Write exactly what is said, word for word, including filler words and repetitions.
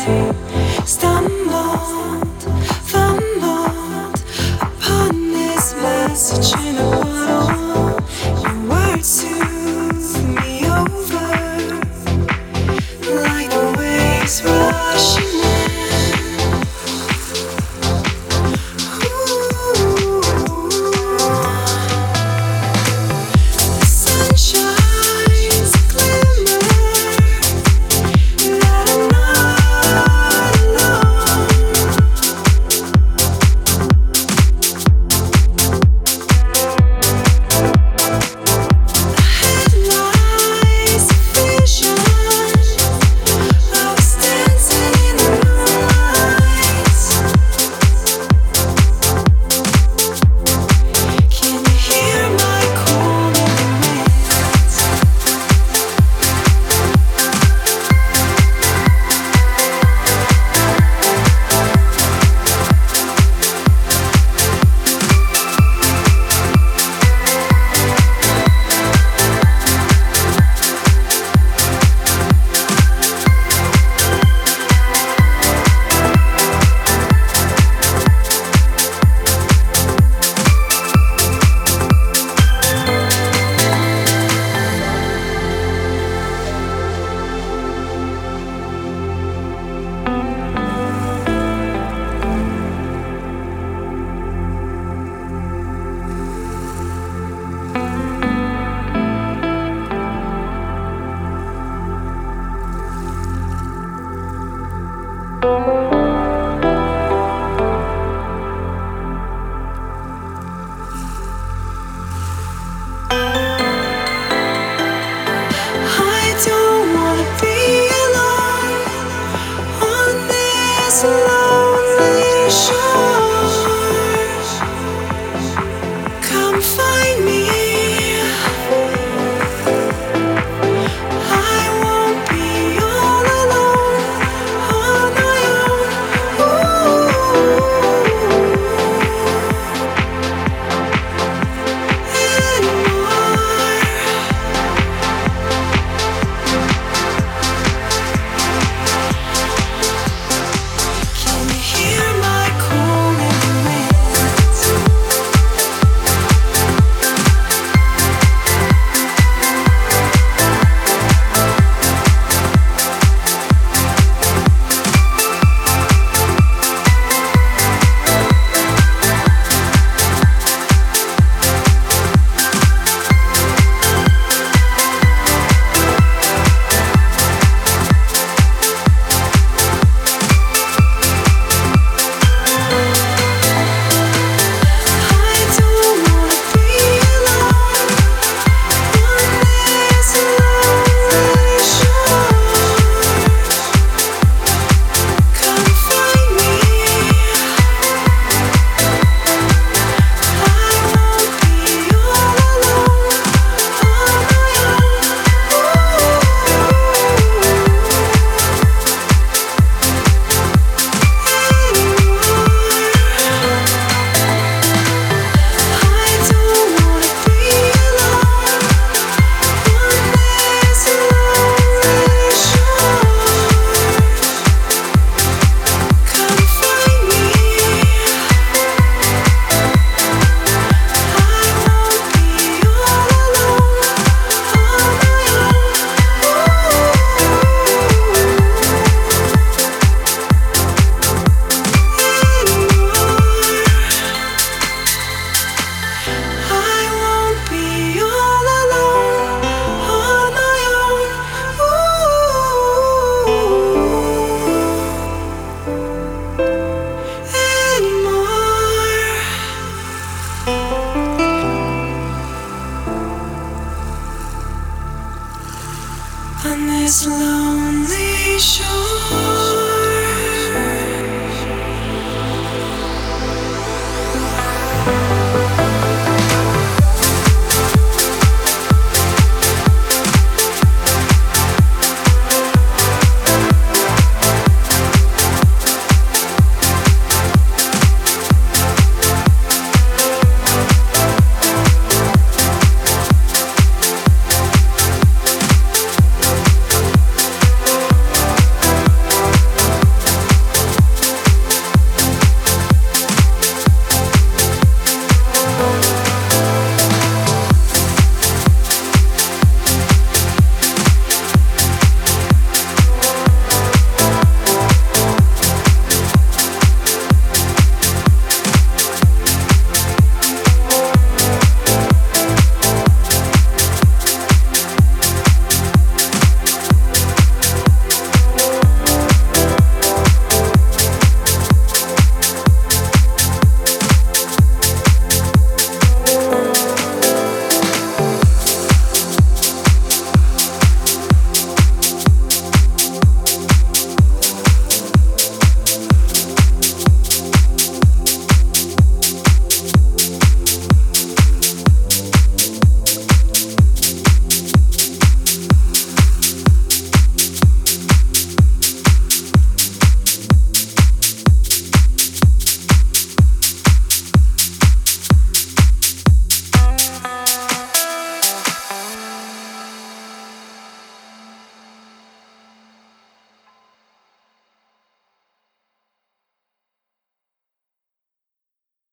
Stumbled, fumbled upon this message in a bottle. Your words soothe me over like the waves rushing in. Ooh. The sun shines a glimmer that I'm not alone. Ahead lies a vision of us dancing in the moonlight. Can you hear my call in the wind? I don't wanna be alone on this lonely shore. Come find me. I won't be all alone on my own. Ooh. Anymore. Can you hear my call in the wind? I don't wanna be alone on this lonely shore. Come find me. I won't be all alone on my own. I don't wanna be alone on this lonely shore. Come find me. I won't be all alone on my I won't be all alone on my own. Anymore. On this lonely shore.